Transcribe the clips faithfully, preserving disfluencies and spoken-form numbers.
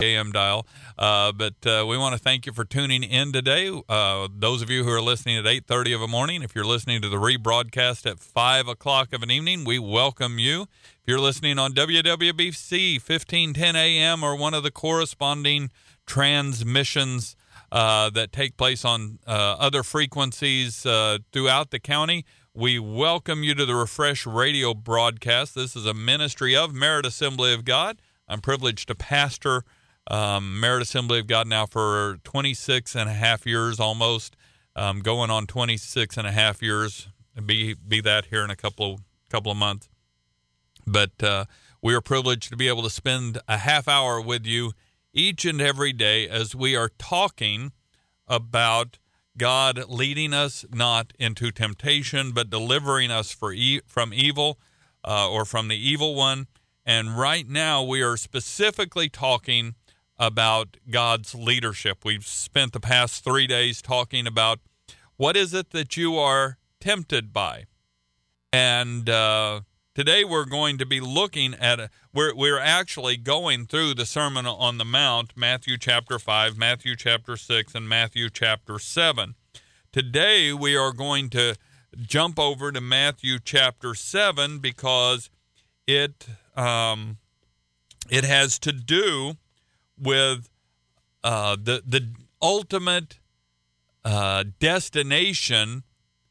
A M dial. Uh, but uh, we want to thank you for tuning in today. Uh, those of you who are listening at eight thirty of a morning, if you're listening to the rebroadcast at five o'clock of an evening, we welcome you. If you're listening on W W B C fifteen ten A M or one of the corresponding transmissions uh, that take place on uh, other frequencies uh, throughout the county, we welcome you to the Refresh Radio broadcast. This is a ministry of Merit Assembly of God. I'm privileged to pastor Um, Merit Assembly of God now for twenty-six and a half years almost, um, going on twenty-six and a half years, be be that here in a couple of, couple of months. But uh, we are privileged to be able to spend a half hour with you each and every day as we are talking about God leading us not into temptation, but delivering us for e- from evil uh, or from the evil one. And right now we are specifically talking about God's leadership. We've spent the past three days talking about what is it that you are tempted by. And uh, today we're going to be looking at, a, we're, we're actually going through the Sermon on the Mount, Matthew chapter five, Matthew chapter six, and Matthew chapter seven. Today we are going to jump over to Matthew chapter seven because it, um, it has to do with uh, the the ultimate uh, destination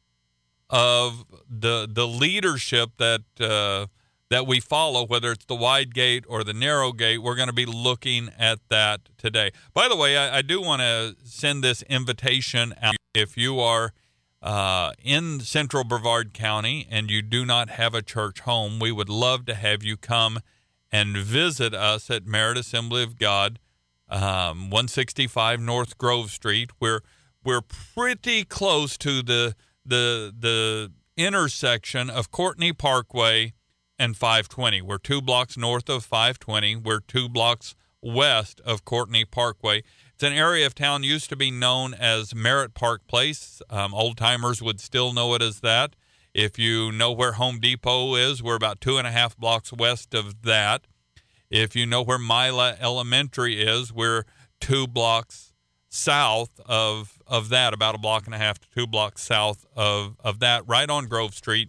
of the the leadership that uh, that we follow, whether it's the wide gate or the narrow gate. We're going to be looking at that today. By the way, I, I do want to send this invitation out. If you are uh, in Central Brevard County and you do not have a church home, we would love to have you come and visit us at Merit Assembly of God, um, one sixty-five North Grove Street. We're we're pretty close to the the the intersection of Courtney Parkway and five twenty. We're two blocks north of five twenty. We're two blocks west of Courtney Parkway. It's an area of town used to be known as Merritt Park Place. Um, old timers would still know it as that. If you know where Home Depot is, we're about two and a half blocks west of that. If you know where Mila Elementary is, we're two blocks south of of that, about a block and a half to two blocks south of, of that, right on Grove Street.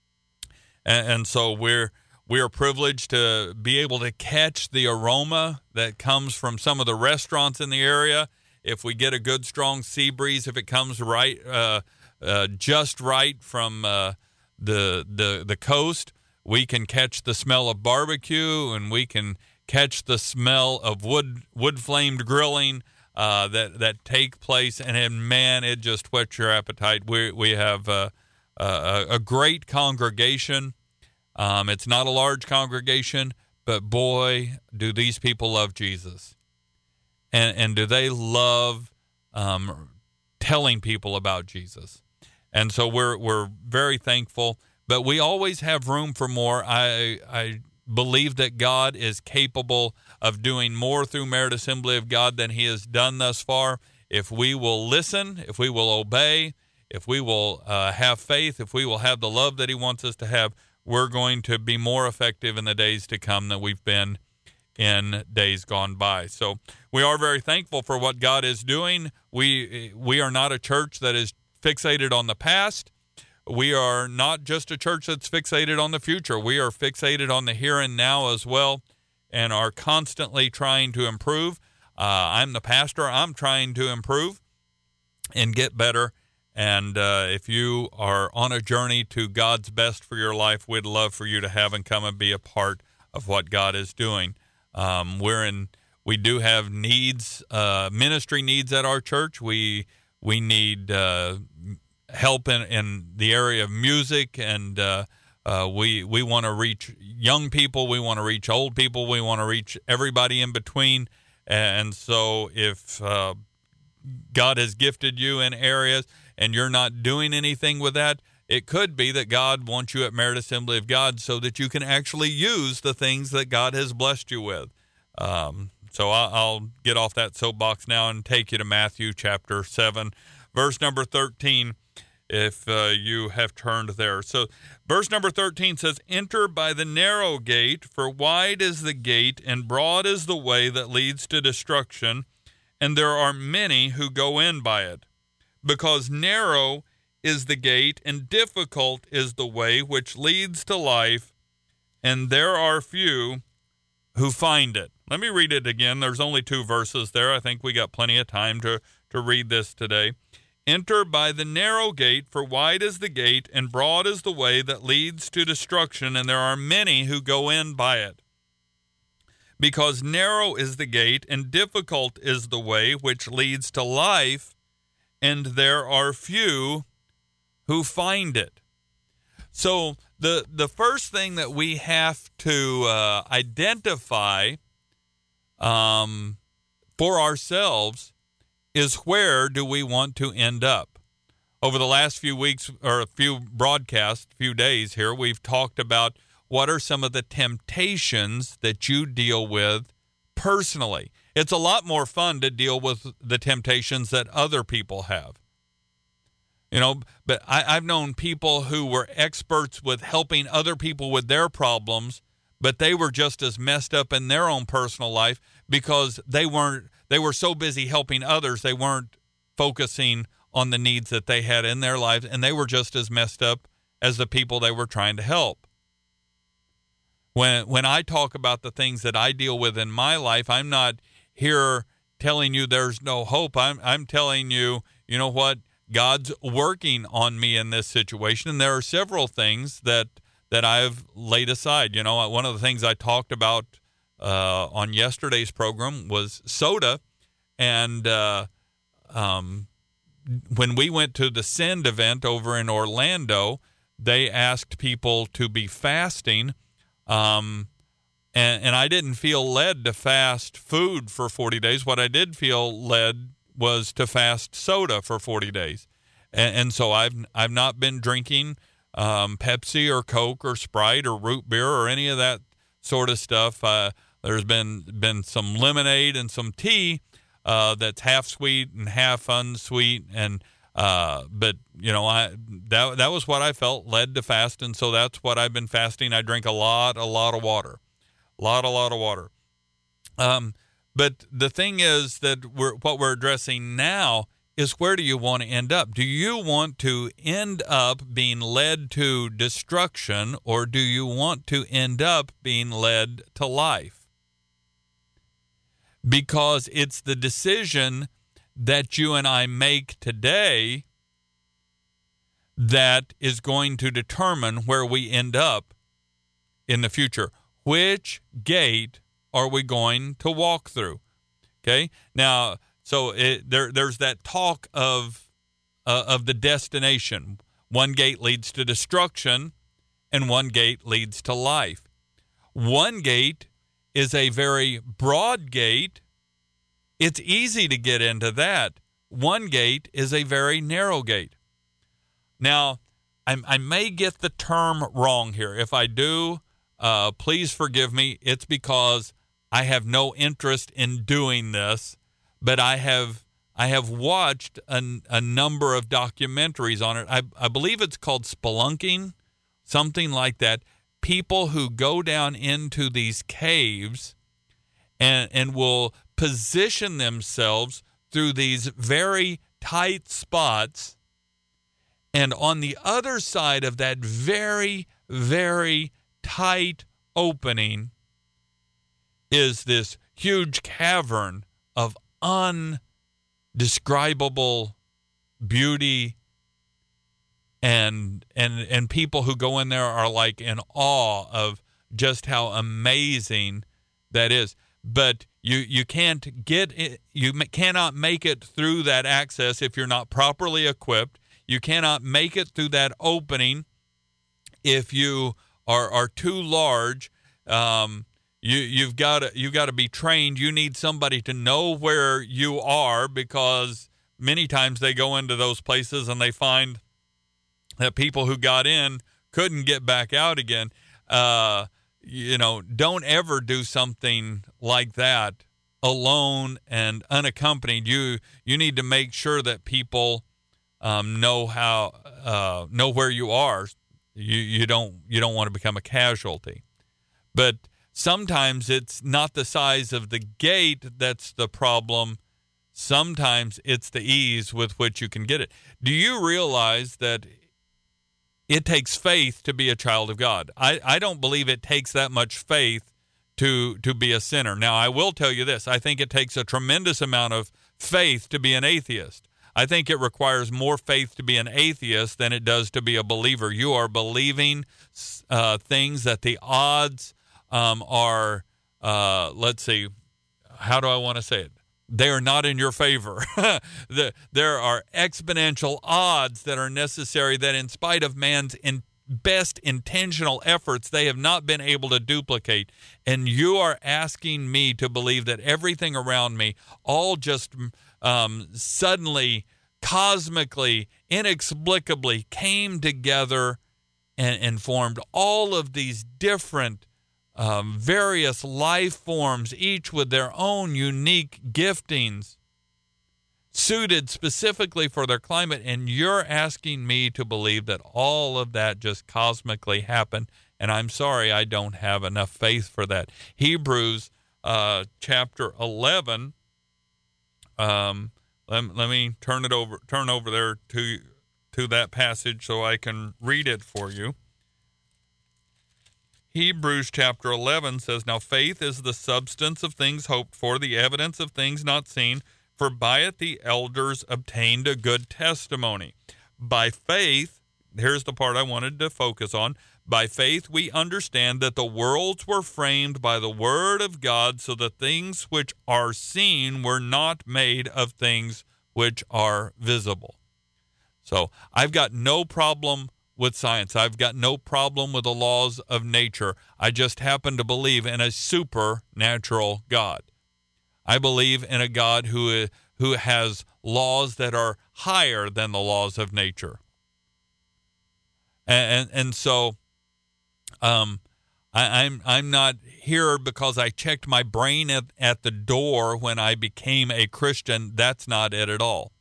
And, and so we're we are privileged to be able to catch the aroma that comes from some of the restaurants in the area. If we get a good, strong sea breeze, if it comes right uh Uh, just right from uh, the the the coast, we can catch the smell of barbecue, and we can catch the smell of wood wood flamed grilling uh, that that take place. And then, man, it just whets your appetite. We we have uh, a, a great congregation. Um, it's not a large congregation, but boy, do these people love Jesus, and and do they love um, telling people about Jesus. And so we're we're very thankful, but we always have room for more. I I believe that God is capable of doing more through Merit Assembly of God than he has done thus far. If we will listen, if we will obey, if we will uh, have faith, if we will have the love that he wants us to have, we're going to be more effective in the days to come than we've been in days gone by. So we are very thankful for what God is doing. We we are not a church that is fixated on the past. We are not just a church that's fixated on the future. We are fixated on the here and now as well, and are constantly trying to improve. Uh, I'm the pastor. I'm trying to improve and get better. And uh, if you are on a journey to God's best for your life, we'd love for you to have and come and be a part of what God is doing. Um, we're in. We do have needs, uh, ministry needs at our church. We we need uh, help in, in the area of music, and uh, uh, we we want to reach young people. We want to reach old people. We want to reach everybody in between. And so, if uh, God has gifted you in areas and you're not doing anything with that, it could be that God wants you at Merit Assembly of God so that you can actually use the things that God has blessed you with. Um, so I'll, I'll get off that soapbox now and take you to Matthew chapter seven, verse number thirteen. if uh, you have turned there. So verse number thirteen says, enter by the narrow gate, for wide is the gate and broad is the way that leads to destruction, and there are many who go in by it. Because narrow is the gate and difficult is the way which leads to life, and there are few who find it. Let me read it again. There's only two verses there. I think we got plenty of time to, to read this today. Enter by the narrow gate, for wide is the gate, and broad is the way that leads to destruction, and there are many who go in by it. Because narrow is the gate, and difficult is the way which leads to life, and there are few who find it. So the the first thing that we have to uh, identify um, for ourselves is, where do we want to end up? Over the last few weeks, or a few broadcasts, few days here, we've talked about what are some of the temptations that you deal with personally. It's a lot more fun to deal with the temptations that other people have. You know, but I, I've known people who were experts with helping other people with their problems, but they were just as messed up in their own personal life because they weren't, they were so busy helping others, they weren't focusing on the needs that they had in their lives, and they were just as messed up as the people they were trying to help. When when I talk about the things that I deal with in my life, I'm not here telling you there's no hope. I'm I'm telling you, you know what? God's working on me in this situation, and there are several things that that I've laid aside. You know, one of the things I talked about uh, on yesterday's program was soda, and uh, um, when we went to the Send event over in Orlando, they asked people to be fasting, um, and, and I didn't feel led to fast food for forty days. What I did feel led was to fast soda for forty days. And, and so I've I've not been drinking um, Pepsi or Coke or Sprite or root beer or any of that sort of stuff. Uh, there's been been some lemonade and some tea uh, that's half sweet and half unsweet, and uh, but you know I that that was what I felt led to fast, and so that's what I've been fasting. I drink a lot, a lot of water, a lot, a lot of water. Um, But the thing is that we're, what we're addressing now is, where do you want to end up? Do you want to end up being led to destruction, or do you want to end up being led to life? Because it's the decision that you and I make today that is going to determine where we end up in the future. Which gate are we going to walk through? Okay. Now, so it, there, there's that talk of uh, of the destination. One gate leads to destruction, and one gate leads to life. One gate is a very broad gate. It's easy to get into that. One gate is a very narrow gate. Now, I, I may get the term wrong here. If I do, uh, please forgive me. It's because I have no interest in doing this, but I have I have watched a, a number of documentaries on it. I, I believe it's called spelunking, something like that. People who go down into these caves and and will position themselves through these very tight spots, and on the other side of that very, very tight opening is this huge cavern of undescribable beauty, and and and people who go in there are like in awe of just how amazing that is. But you you can't get it, you cannot make it through that access if you're not properly equipped. You cannot make it through that opening if you are are too large. Um, You you've got to you've got to be trained. You need somebody to know where you are, because many times they go into those places and they find that people who got in couldn't get back out again. Uh, you know, don't ever do something like that alone and unaccompanied. You you need to make sure that people um, know how uh, know where you are. You you don't you don't want to become a casualty. But sometimes it's not the size of the gate that's the problem. Sometimes it's the ease with which you can get it. Do you realize that it takes faith to be a child of God? I, I don't believe it takes that much faith to to be a sinner. Now, I will tell you this. I think it takes a tremendous amount of faith to be an atheist. I think it requires more faith to be an atheist than it does to be a believer. You are believing uh, things that the odds um, are, uh, let's see, how do I want to say it? They are not in your favor. the, there are exponential odds that are necessary that in spite of man's in best intentional efforts, they have not been able to duplicate. And you are asking me to believe that everything around me all just um, suddenly, cosmically, inexplicably came together and, and formed all of these different Um, various life forms, each with their own unique giftings, suited specifically for their climate, and you're asking me to believe that all of that just cosmically happened, and I'm sorry, I don't have enough faith for that. Hebrews uh, chapter eleven, um, let, let me turn it over, turn over there to, to that passage so I can read it for you. Hebrews chapter eleven says, "Now faith is the substance of things hoped for, the evidence of things not seen, for by it the elders obtained a good testimony. By faith," here's the part I wanted to focus on, "by faith we understand that the worlds were framed by the word of God, so that things which are seen were not made of things which are visible." So I've got no problem with science. I've got no problem with the laws of nature. I just happen to believe in a supernatural God. I believe in a God who who has laws that are higher than the laws of nature. And and, and so um, I, I'm I'm not here because I checked my brain at, at the door when I became a Christian. That's not it at all.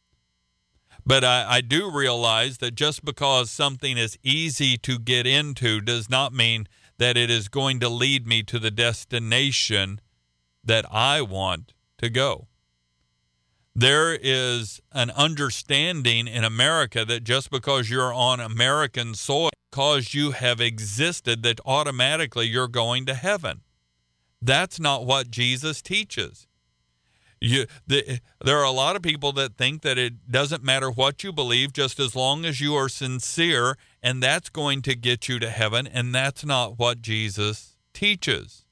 But I, I do realize that just because something is easy to get into does not mean that it is going to lead me to the destination that I want to go. There is an understanding in America that just because you're on American soil, because you have existed, that automatically you're going to heaven. That's not what Jesus teaches. You, the, there are a lot of people that think that it doesn't matter what you believe, just as long as you are sincere, and that's going to get you to heaven, and that's not what Jesus teaches.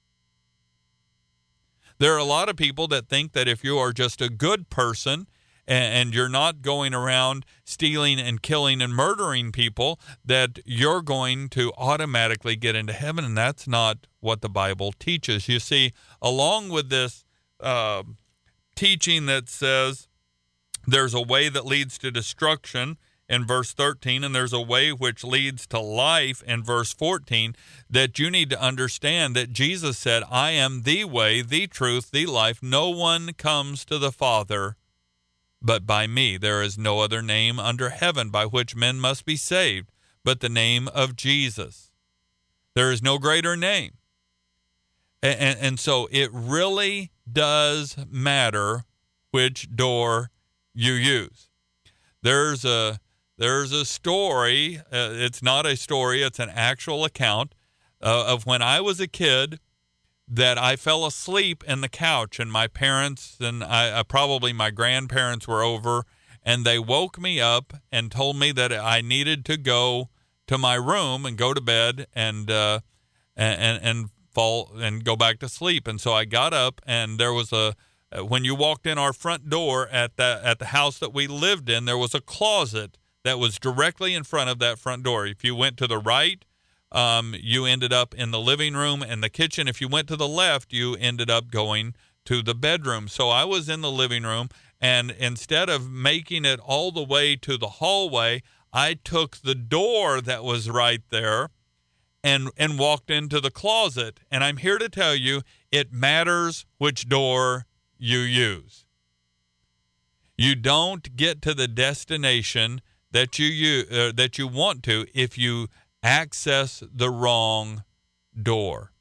There are a lot of people that think that if you are just a good person and, and you're not going around stealing and killing and murdering people, that you're going to automatically get into heaven, and that's not what the Bible teaches. You see, along with this uh, teaching that says there's a way that leads to destruction in verse thirteen, and there's a way which leads to life in verse fourteen, that you need to understand that Jesus said, "I am the way, the truth, the life. No one comes to the Father but by me. There is no other name under heaven by which men must be saved but the name of Jesus." There is no greater name. And, and, and so it really does matter which door you use. There's a there's a story. Uh, it's not a story. It's an actual account uh, of when I was a kid that I fell asleep in the couch, and my parents and I, uh, probably my grandparents were over, and they woke me up and told me that I needed to go to my room and go to bed and uh, and and fall and go back to sleep. And so I got up, and there was a when you walked in our front door at the at the house that we lived in, there was a closet that was directly in front of that front door. If you went to the right, um, you ended up in the living room and the kitchen. If you went to the left, you ended up going to the bedroom. So I was in the living room, and instead of making it all the way to the hallway, I took the door that was right there and and walked into the closet. And I'm here to tell you, it matters which door you use. You don't get to the destination that you, you uh, that you want to if you access the wrong door.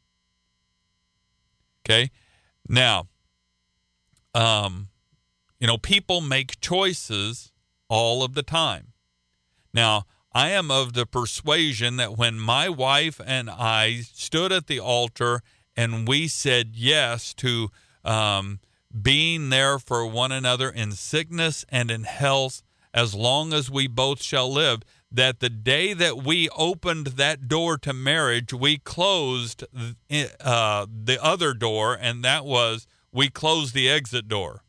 Okay? Now, um, you know, people make choices all of the time. Now, I am of the persuasion that when my wife and I stood at the altar and we said yes to um, being there for one another in sickness and in health, as long as we both shall live, that the day that we opened that door to marriage, we closed uh, the other door, and that was we closed the exit door.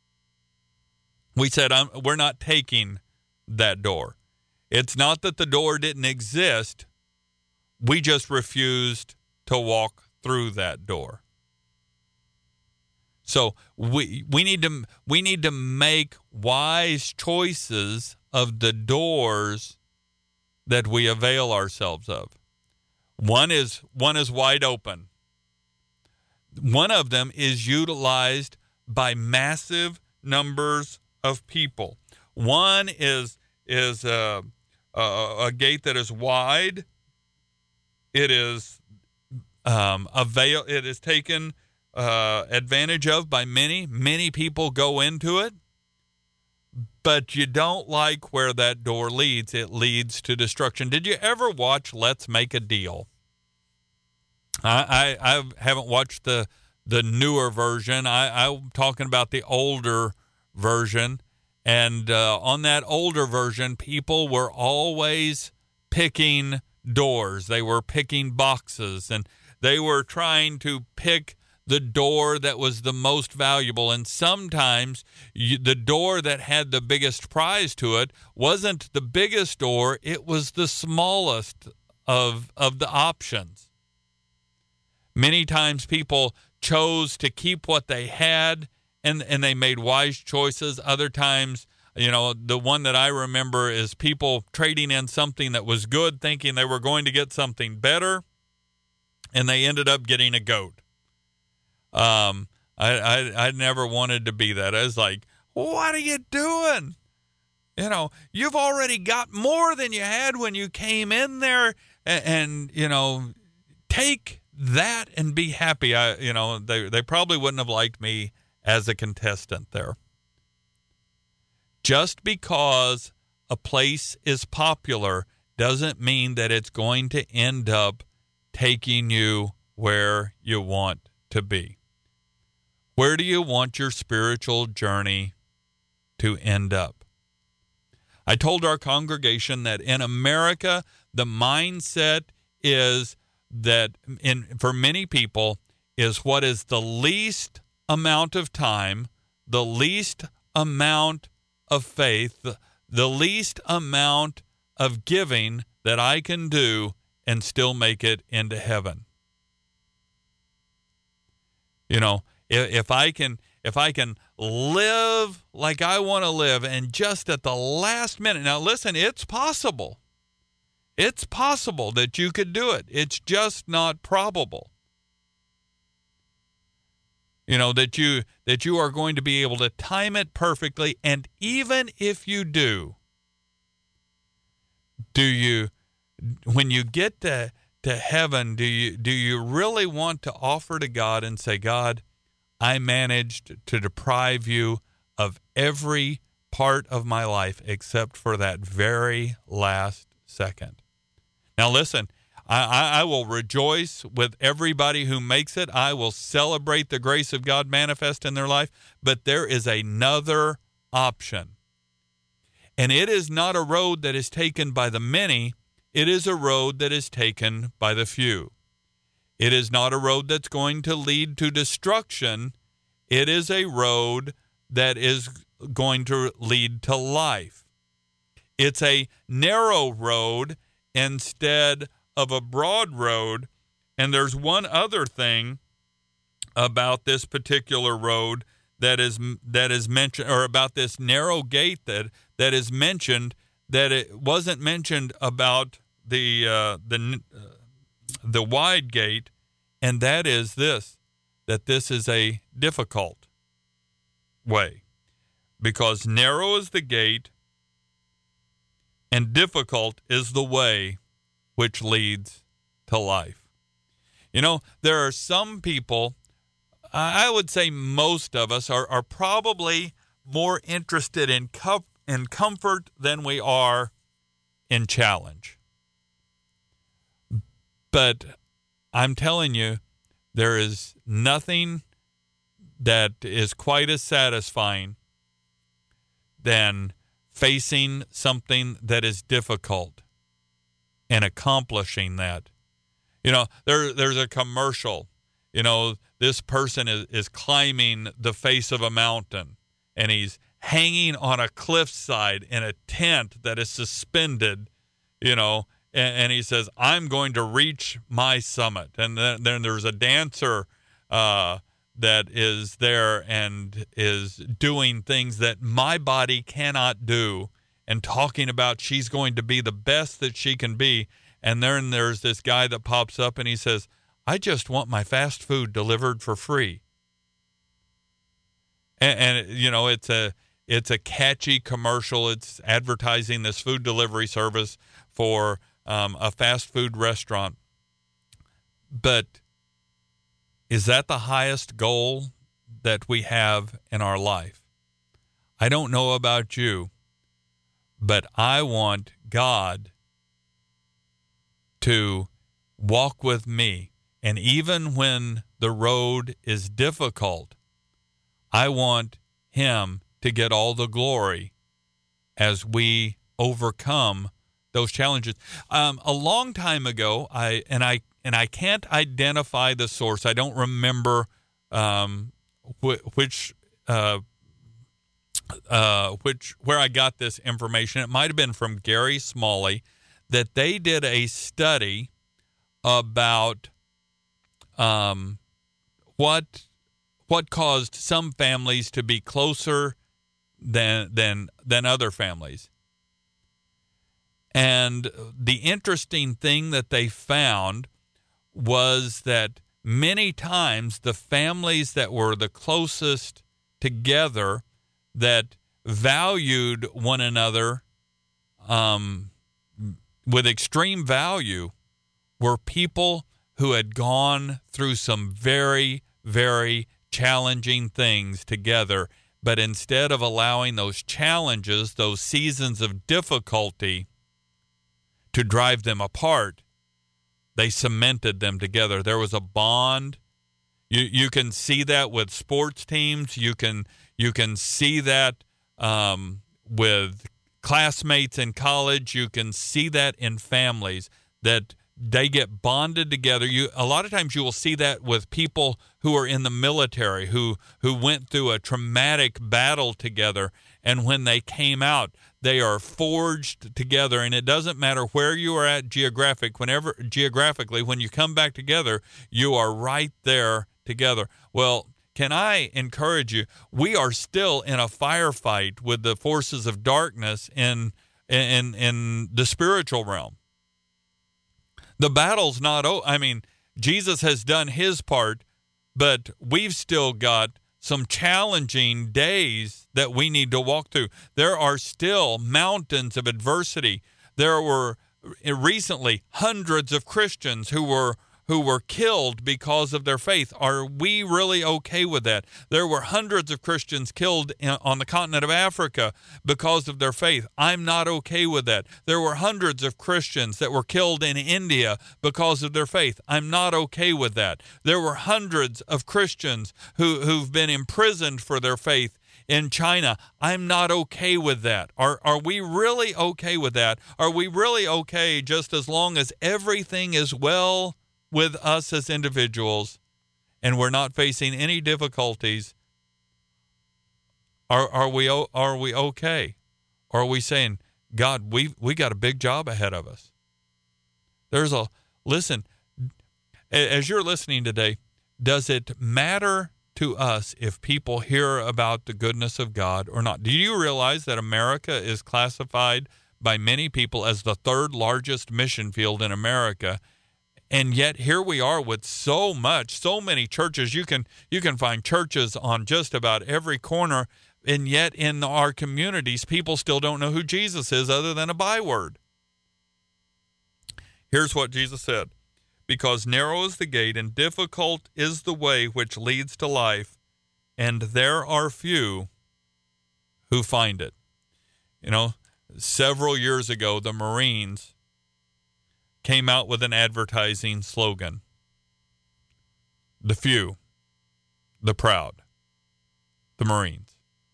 We said, I'm, we're not taking that door. It's not that the door didn't exist. We just refused to walk through that door. So we we need to we need to make wise choices of the doors that we avail ourselves of. One is one is wide open. One of them is utilized by massive numbers of people. One is is a, a, a gate that is wide. It is um, avail. It is taken uh, advantage of by many. Many people go into it, but you don't like where that door leads. It leads to destruction. Did you ever watch Let's Make a Deal? I I, I haven't watched the the newer version. I, I'm talking about the older version. And uh, on that older version, people were always picking doors. They were picking boxes, and they were trying to pick the door that was the most valuable. And sometimes you, the door that had the biggest prize to it wasn't the biggest door. It was the smallest of, of the options. Many times people chose to keep what they had, and, and they made wise choices. Other times, you know, the one that I remember is people trading in something that was good, thinking they were going to get something better, and they ended up getting a goat. Um, I, I, I never wanted to be that. I was like, what are you doing? You know, you've already got more than you had when you came in there, and, and you know, take that and be happy. I, you know, they, they probably wouldn't have liked me as a contestant there. Just because a place is popular doesn't mean that it's going to end up taking you where you want to be. Where do you want your spiritual journey to end up? I told our congregation that in America, the mindset is that in for many people is what is the least amount of time, the least amount of faith, the, the least amount of giving that I can do and still make it into heaven. You know, if, if I can if I can live like I want to live and just at the last minute. Now listen, it's possible. It's possible that you could do it. It's just not probable. You know, that you that you are going to be able to time it perfectly. And even if you do, do you, when you get to, to heaven, do you do you really want to offer to God and say, God, I managed to deprive you of every part of my life except for that very last second? Now, listen, I, I, I will rejoice with everybody who makes it. I will celebrate the grace of God manifest in their life. But there is another option. And it is not a road that is taken by the many. It is a road that is taken by the few. It is not a road that's going to lead to destruction. It is a road that is going to lead to life. It's a narrow road instead of a broad road. And there's one other thing about this particular road that is that is mentioned, or about this narrow gate that that is mentioned, that it wasn't mentioned about the uh, the uh, the wide gate, and that is this, that this is a difficult way. because narrow is the gate and difficult is the way which leads to life. You know, there are some people, I would say most of us, are, are probably more interested in, com- in comfort than we are in challenge. But I'm telling you, there is nothing that is quite as satisfying than facing something that is difficult and accomplishing that. You know, there there's a commercial. You know, this person is, is climbing the face of a mountain, and he's hanging on a cliffside in a tent that is suspended, you know, and, and he says, I'm going to reach my summit. And then, then there's a dancer uh, that is there and is doing things that my body cannot do and talking about she's going to be the best that she can be. And then there's this guy that pops up and he says, I just want my fast food delivered for free. And, and you know, it's a it's a catchy commercial. It's advertising this food delivery service for um, a fast food restaurant. But is that the highest goal that we have in our life? I don't know about you, but I want God to walk with me. And even when the road is difficult, I want him to get all the glory as we overcome those challenges. Um, a long time ago, I and I and I can't identify the source. I don't remember um, wh- which uh, uh, which where I got this information. It might have been from Gary Smalley, that they did a study about um, what what caused some families to be closer than than than other families. And the interesting thing that they found was that many times the families that were the closest together, that valued one another um, with extreme value, were people who had gone through some very, very challenging things together. But instead of allowing those challenges, those seasons of difficulty, to drive them apart, they cemented them together. There was a bond. You you can see that with sports teams. You can you can see that um, with classmates in college. You can see that in families, that they get bonded together. You a lot of times you will see that with people who are in the military, who who went through a traumatic battle together, and when they came out, they are forged together. And it doesn't matter where you are at geographic, whenever geographically, when you come back together, you are right there together. Well, can I encourage you? We are still in a firefight with the forces of darkness in in in the spiritual realm. The battle's not over. I mean, Jesus has done his part, but we've still got some challenging days that we need to walk through. There are still mountains of adversity. There were recently hundreds of Christians who were who were killed because of their faith. Are we really okay with that? There were hundreds of Christians killed in, on the continent of Africa because of their faith. I'm not okay with that. There were hundreds of Christians that were killed in India because of their faith. I'm not okay with that. There were hundreds of Christians who, who've been imprisoned for their faith in China. I'm not okay with that. Are are we really okay with that? Are we really okay just as long as everything is well with us as individuals and we're not facing any difficulties? Are are we are we okay? Or are we saying, God, we we got a big job ahead of us? There's a listen, as you're listening today, does it matter to us if people hear about the goodness of God or not? Do you realize that America is classified by many people as the third largest mission field in America? And yet here we are with so much, so many churches. You can you can find churches on just about every corner. And yet in our communities, people still don't know who Jesus is other than a byword. Here's what Jesus said. Because narrow is the gate and difficult is the way which leads to life, and there are few who find it. You know, several years ago, the Marines came out with an advertising slogan. The few, the proud, the Marines.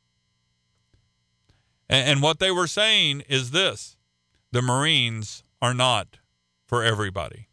And, and what they were saying is this: the Marines are not for everybody.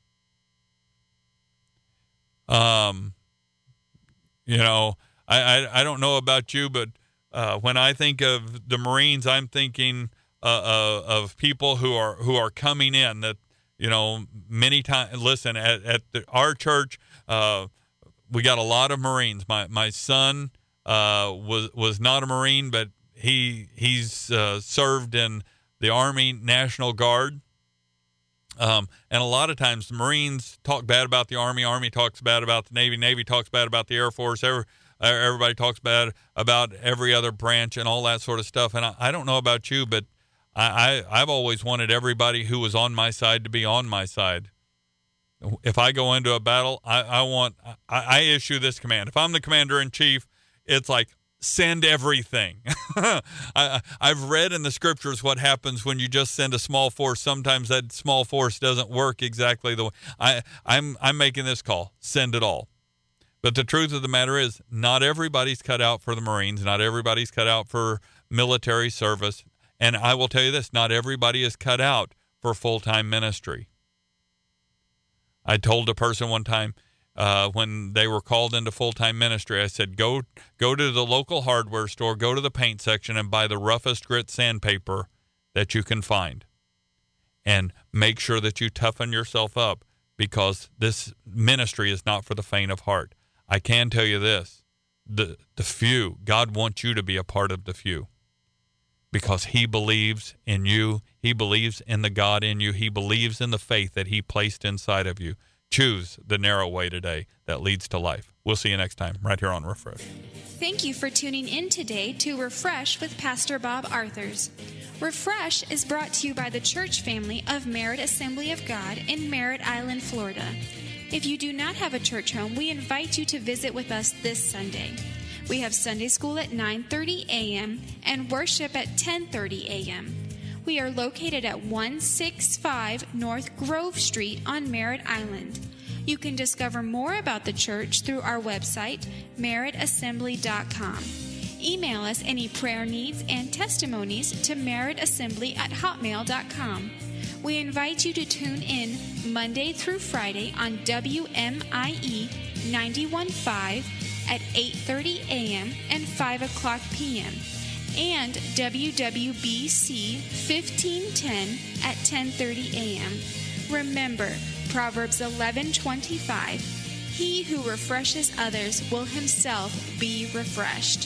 Um, you know, I, I, I don't know about you, but uh, when I think of the Marines, I'm thinking uh, uh, of people who are who are coming in that, you know, many times. Listen, at, at the, our church, uh, we got a lot of Marines. My my son uh, was was not a Marine, but he he's uh, served in the Army National Guard. Um, and a lot of times the Marines talk bad about the Army. Army talks bad about the Navy. Navy talks bad about the Air Force. Every, everybody talks bad about every other branch and all that sort of stuff. And I, I don't know about you, but I, I, I've always wanted everybody who was on my side to be on my side. If I go into a battle, I, I want I, I issue this command. If I'm the commander-in-chief, it's like, send everything. I, I've read in the scriptures what happens when you just send a small force. Sometimes that small force doesn't work exactly the way. I, I'm, I'm making this call. Send it all. But the truth of the matter is, not everybody's cut out for the Marines. Not everybody's cut out for military service. And I will tell you this, not everybody is cut out for full-time ministry. I told a person one time, Uh, when they were called into full-time ministry, I said, go go to the local hardware store, go to the paint section, and buy the roughest grit sandpaper that you can find. And make sure that you toughen yourself up, because this ministry is not for the faint of heart. I can tell you this, the, the few, God wants you to be a part of the few, because he believes in you. He believes in the God in you. He believes in the faith that he placed inside of you. Choose the narrow way today that leads to life. We'll see you next time right here on Refresh. Thank you for tuning in today to Refresh with Pastor Bob Arthurs. Refresh is brought to you by the church family of Merritt Assembly of God in Merritt Island, Florida. If you do not have a church home, we invite you to visit with us this Sunday. We have Sunday school at nine thirty a.m. and worship at ten thirty a.m. We are located at one sixty-five North Grove Street on Merritt Island. You can discover more about the church through our website, merritt assembly dot com. Email us any prayer needs and testimonies to merrittassembly at hotmail dot com. We invite you to tune in Monday through Friday on W M I E ninety-one point five at eight thirty a.m. and five o'clock p.m. and W W B C fifteen ten at ten thirty a.m. Remember, Proverbs eleven twenty-five, he who refreshes others will himself be refreshed.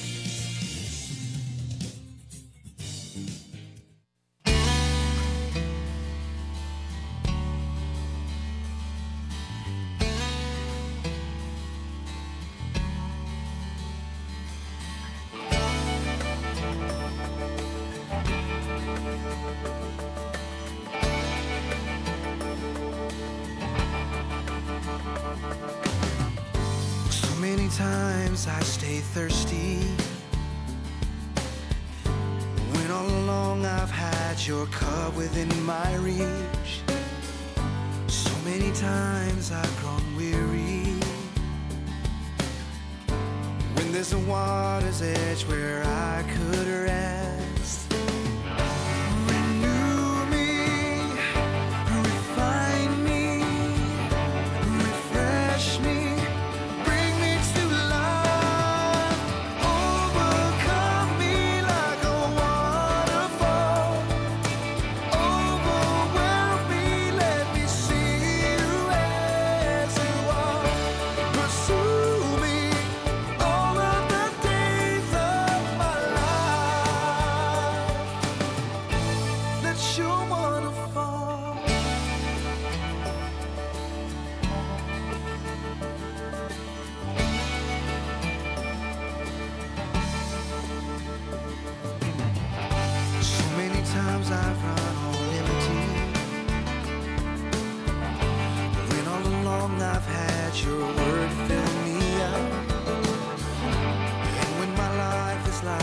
Times I stay thirsty, when all along I've had your cup within my reach. So many times I've grown weary, when there's a water's edge where I could